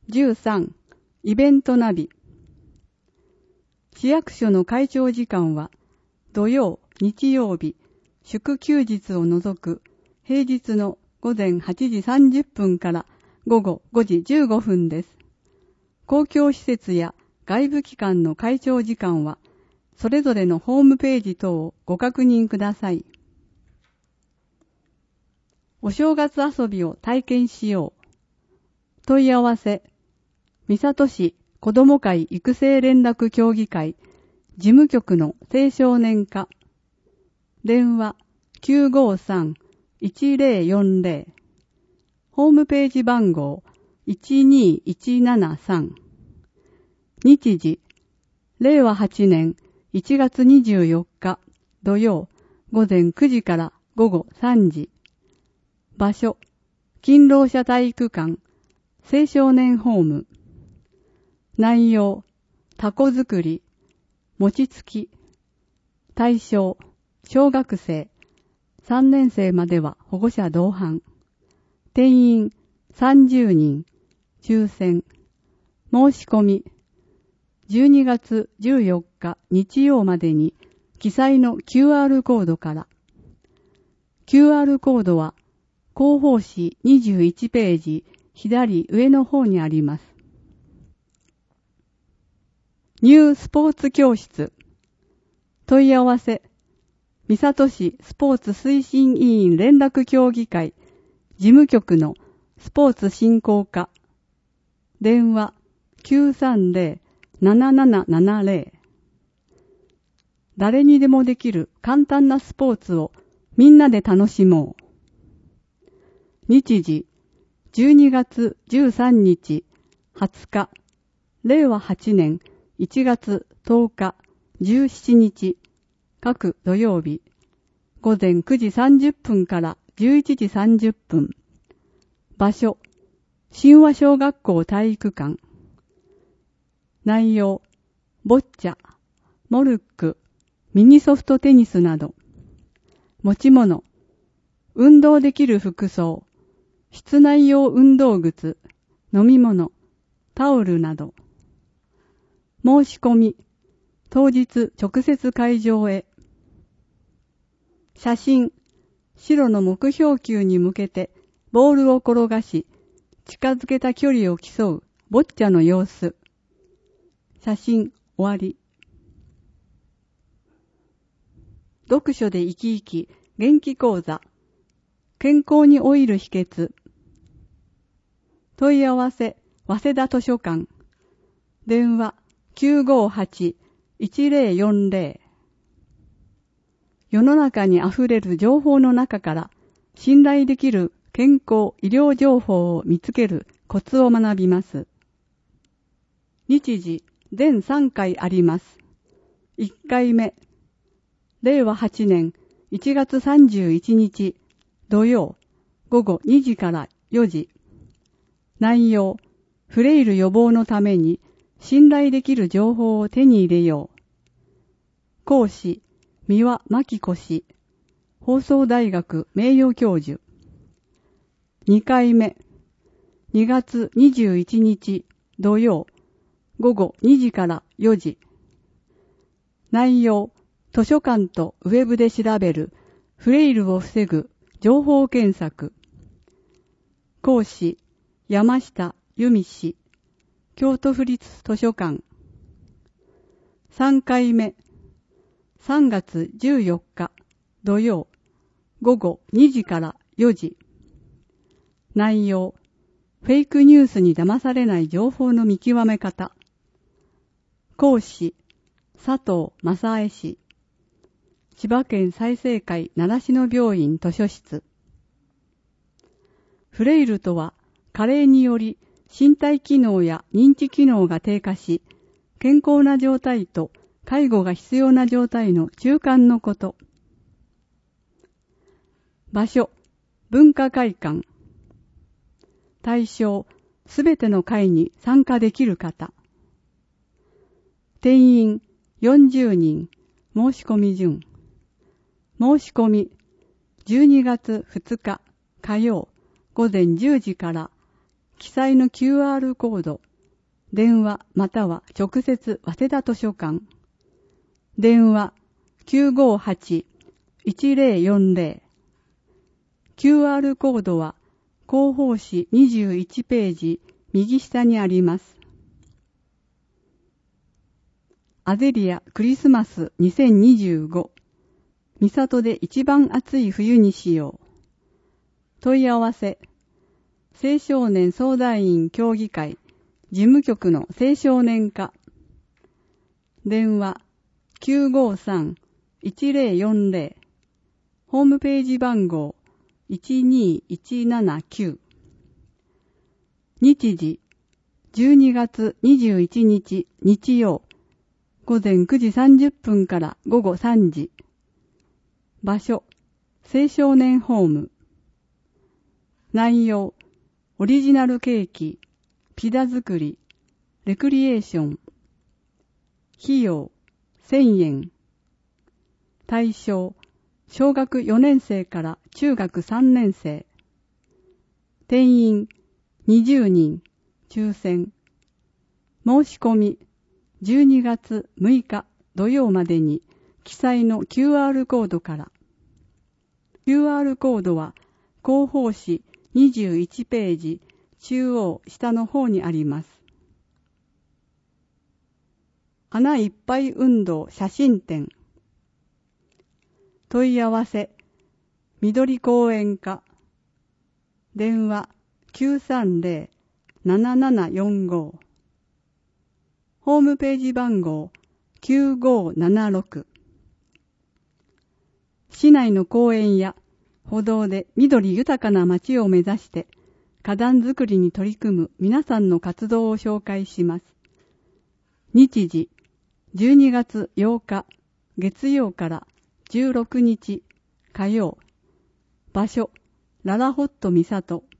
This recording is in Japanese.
13、イベントナビ。市役所の開庁時間は、土曜、日曜日、祝休日を除く平日の午前8時30分から午後5時15分です。公共施設や外部機関の開庁時間は、それぞれのホームページ等をご確認ください。お正月遊びを体験しよう。問い合わせ、三郷市子ども会育成連絡協議会事務局の青少年課。電話 953-1040。ホームページ番号12173。日時、令和8年1月24日土曜午前9時から午後3時。場所、勤労者体育館、青少年ホーム。内容、タコ作り、餅つき。対象、小学生、3年生までは保護者同伴。定員30人、抽選。申し込み、12月14日日曜までに記載の QR コードから。QR コードは広報誌21ページ左上の方にあります。ニュースポーツ教室。問い合わせ、三郷市スポーツ推進委員連絡協議会事務局のスポーツ振興課。電話 930-7770。誰にでもできる簡単なスポーツをみんなで楽しもう。日時、12月13日、20日、令和8年1月10日、17日、各土曜日、午前9時30分から11時30分。場所、新和小学校体育館。内容、ボッチャ、モルック、ミニソフトテニスなど。持ち物、運動できる服装、室内用運動靴、飲み物、タオルなど。申し込み、当日直接会場へ。写真、白の目標球に向けてボールを転がし、近づけた距離を競うボッチャの様子。写真終わり。読書で生き生き元気講座。健康に老いる秘訣。問い合わせ、早稲田図書館。電話 958-1040。世の中にあふれる情報の中から信頼できる健康医療情報を見つけるコツを学びます。日時、全3回あります。1回目、令和8年1月31日土曜午後2時から4時。内容、フレイル予防のために信頼できる情報を手に入れよう。講師、三輪真紀子氏、放送大学名誉教授。2回目、2月21日土曜午後2時から4時。内容、図書館とウェブで調べるフレイルを防ぐ情報検索。講師、山下由美氏、京都府立図書館。3回目、3月14日土曜午後2時から4時。内容、フェイクニュースに騙されない情報の見極め方。講師、佐藤正恵氏、千葉県済生会習志野病院図書室。フレイルとは、加齢により身体機能や認知機能が低下し、健康な状態と介護が必要な状態の中間のこと。場所、文化会館。対象、すべての会に参加できる方。定員40人、申し込み順。申し込み、12月2日火曜午前10時から記載の QR コード、電話または直接早稲田図書館、電話 958-1040、QR コードは広報誌21ページ右下にあります。アゼリアクリスマス2025、三郷で一番暑い冬にしよう。問い合わせ、青少年相談員協議会事務局の青少年課、電話 953-1040、ホームページ番号12179、日時12月21日日曜午前9時30分から午後3時、場所青少年ホーム、内容オリジナルケーキ、ピザ作り、レクリエーション、費用1000円、対象小学4年生から中学3年生、定員20人、抽選、申し込み12月6日土曜までに記載の QR コードから。QR コードは広報誌21ページ中央下の方にあります。花いっぱい運動写真展。問い合わせ、緑公園課。電話 930-7745。ホームページ番号9576。市内の公園や歩道で緑豊かな街を目指して花壇作りに取り組む皆さんの活動を紹介します。日時12月8日月曜から16日火曜。場所ララホット三郷。